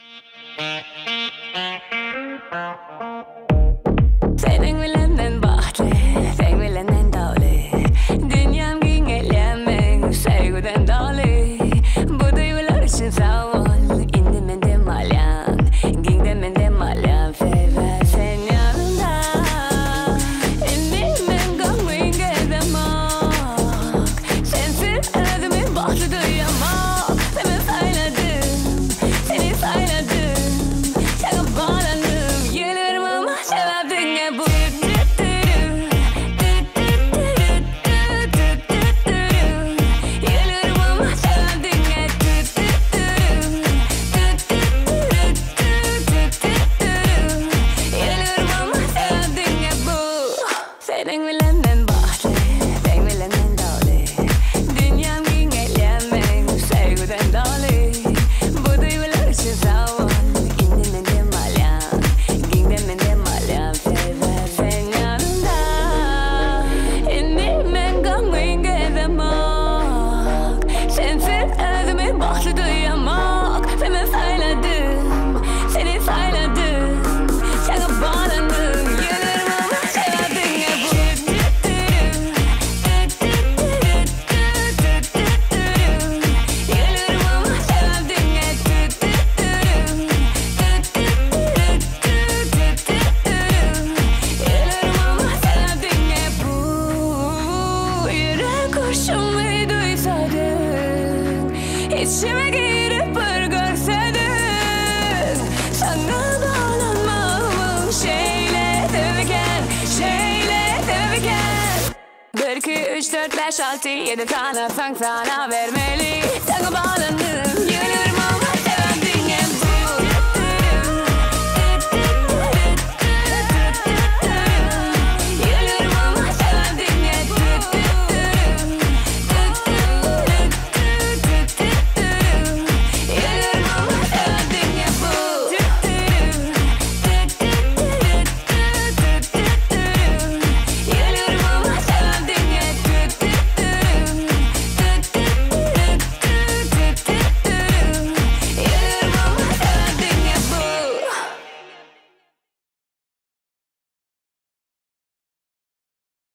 Senin bilen ben bahtlı, sen bilen en dağlı. Dünyam güngellemek, sevgiden dağlı. Bu duygular için sağ ol, indi mende malyan. Gingde mende malyan, fever sen yanında. İndi men gönlün gezemek. Sensiz özümü bahtlı duyamak. Seni sayladım, seni sayladım. Sana bağlandım, gelirim ama sevabdin ya bu. Gelirim ama sevabdin ya. Gelirim ama sevabdin ya bu. Senin bilen ben bahtlı, sen bilen en dağlı. Dünyam güngellemek, sevgiden dağlı. Bu duygular için sağ ol, indi mende malyan. Gingde mende malyan, fever sen yanında. İndi men gönlün gezemek. Sensiz özümü bahtlı duyamak. Seni sayladım, seni sayladım. Sana bağlandım, gelirim ama sevabdin ya bu. Gelirim ama sevabdin ya. Gelirim ama sevabdin ya bu. Yürek kurşun bir duysaydın, İçime girip bir görseydin. Sana bağlanmamın şeyle sevken, şeyle sevken. 1, 2, 3, 4, 5, 6, 7 tane sank sana vermeli. Sana bağlanmam.